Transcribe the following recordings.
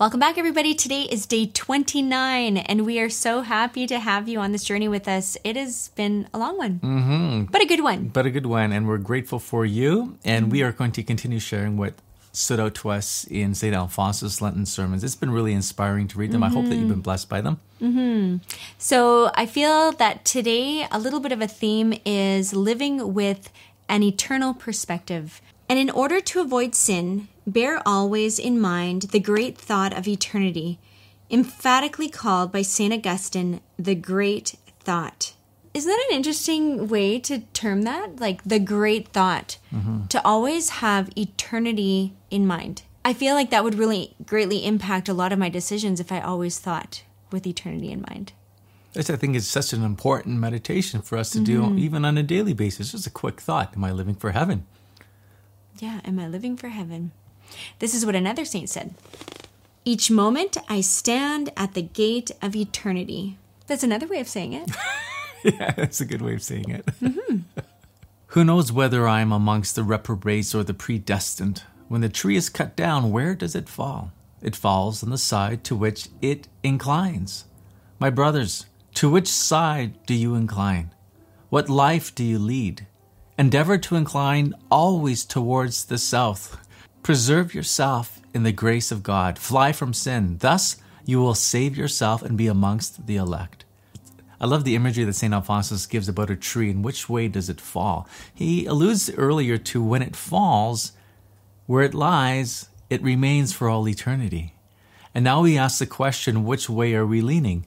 Welcome back, everybody. Today is day 29, and we are so happy to have you on this journey with us. It has been a long one, but a good one. And we're grateful for you. And we are going to continue sharing what stood out to us in St. Alphonsus' Lenten sermons. It's been really inspiring to read them. I hope that you've been blessed by them. So I feel that today a little bit of a theme is living with an eternal perspective. And in order to avoid sin, bear always in mind the great thought of eternity, emphatically called by St. Augustine, the great thought. Isn't that an interesting way to term that? Like the great thought, to always have eternity in mind. I feel like that would really greatly impact a lot of my decisions if I always thought with eternity in mind. I think it's such an important meditation for us to do even on a daily basis. Just a quick thought. Am I living for heaven? Yeah, am I living for heaven? This is what another saint said. Each moment I stand at the gate of eternity. That's another way of saying it. Yeah, that's a good way of saying it. Who knows whether I am amongst the reprobates or the predestined? When the tree is cut down, where does it fall? It falls on the side to which it inclines. My brothers, to which side do you incline? What life do you lead? Endeavor to incline always towards the south. Preserve yourself in the grace of God. Fly from sin. Thus you will save yourself and be amongst the elect. I love the imagery that St. Alphonsus gives about a tree and which way does it fall. He alludes earlier to when it falls, where it lies, it remains for all eternity. And now we ask the question, which way are we leaning?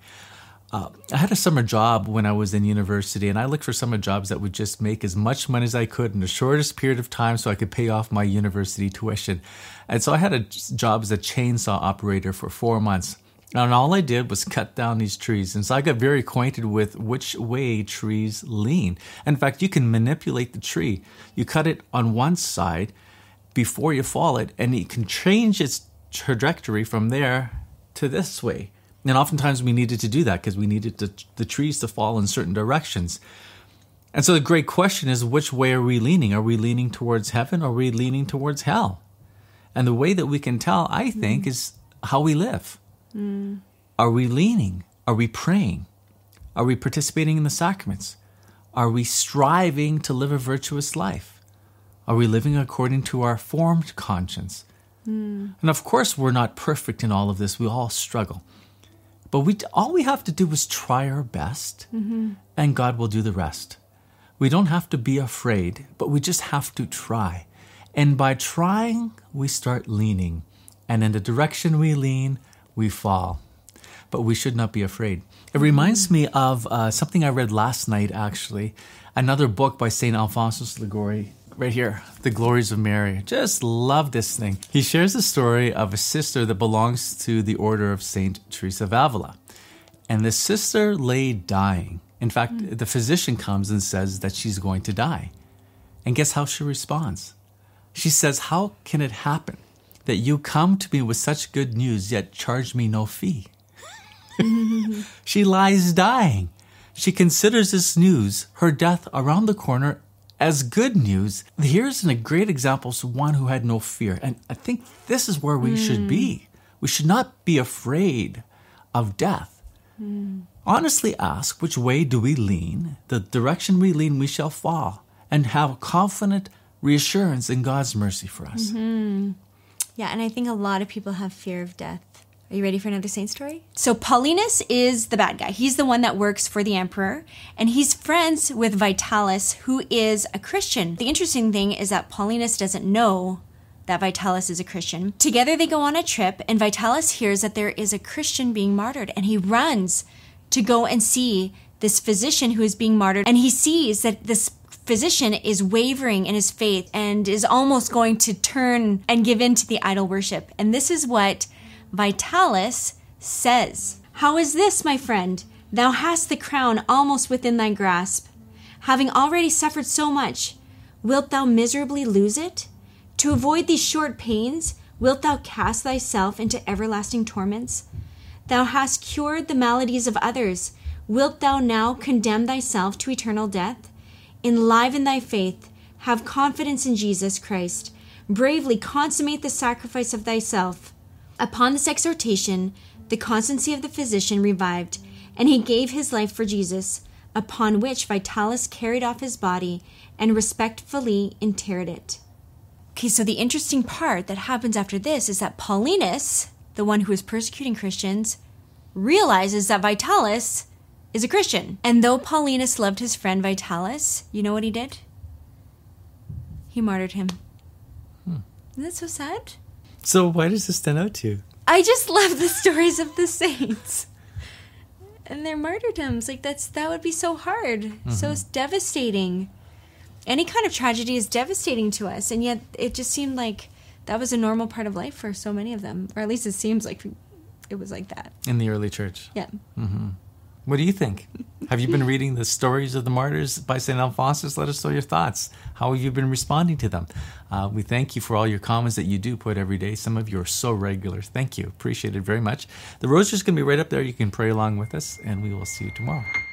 I had a summer job when I was in university, and I looked for summer jobs that would just make as much money as I could in the shortest period of time so I could pay off my university tuition. And so I had a job as a chainsaw operator for 4 months. And all I did was cut down these trees. And so I got very acquainted with which way trees lean. In fact, you can manipulate the tree. You cut it on one side before you fall it, and you can change its trajectory from there to this way. And oftentimes we needed to do that because we needed the trees to fall in certain directions. And so the great question is, which way are we leaning? Are we leaning towards heaven or are we leaning towards hell? And the way that we can tell, I think, is how we live. Are we leaning? Are we praying? Are we participating in the sacraments? Are we striving to live a virtuous life? Are we living according to our formed conscience? And of course, we're not perfect in all of this. We all struggle. But all we have to do is try our best, and God will do the rest. We don't have to be afraid, but we just have to try. And by trying, we start leaning. And in the direction we lean, we fall. But we should not be afraid. It reminds me of something I read last night, actually. Another book by St. Alphonsus Liguori. Right here, The Glories of Mary. Just love this thing. He shares the story of a sister that belongs to the order of St. Teresa of Avila. And the sister lay dying. In fact, the physician comes and says that she's going to die. And guess how she responds? She says, "How can it happen that you come to me with such good news, yet charge me no fee?" She lies dying. She considers this news, her death around the corner, as good news. Here's a great example of one who had no fear. And I think this is where we should be. We should not be afraid of death. Honestly ask, which way do we lean? The direction we lean, we shall fall. And have confident reassurance in God's mercy for us. Yeah, and I think a lot of people have fear of death. Are you ready for another saint story? So Paulinus is the bad guy. He's the one that works for the emperor, and he's friends with Vitalis, who is a Christian. The interesting thing is that Paulinus doesn't know that Vitalis is a Christian. Together they go on a trip, and Vitalis hears that there is a Christian being martyred, and he runs to go and see this physician who is being martyred, and he sees that this physician is wavering in his faith and is almost going to turn and give in to the idol worship. And this is what Vitalis says. "How is this, my friend? Thou hast the crown almost within thy grasp. Having already suffered so much, wilt thou miserably lose it? To avoid these short pains, wilt thou cast thyself into everlasting torments? Thou hast cured the maladies of others. Wilt thou now condemn thyself to eternal death? Enliven thy faith. Have confidence in Jesus Christ. Bravely consummate the sacrifice of thyself. Upon this exhortation, the constancy of the physician revived, and he gave his life for Jesus, upon which Vitalis carried off his body and respectfully interred it. Okay, so the interesting part that happens after this is that Paulinus, the one who is persecuting Christians, realizes that Vitalis is a Christian. And though Paulinus loved his friend Vitalis, you know what he did? He martyred him. Isn't that so sad? So why does this stand out to you? I just love the stories of the saints and their martyrdoms. Like that would be so hard, so devastating. Any kind of tragedy is devastating to us, and yet it just seemed like that was a normal part of life for so many of them, or at least it seems like it was like that In the early church. Yeah. What do you think? Have you been reading the stories of the martyrs by St. Alphonsus? Let us know your thoughts. How have you been responding to them? We thank you for all your comments that you do put every day. Some of you are so regular. Thank you. Appreciate it very much. The rosary is going to be right up there. You can pray along with us, and we will see you tomorrow.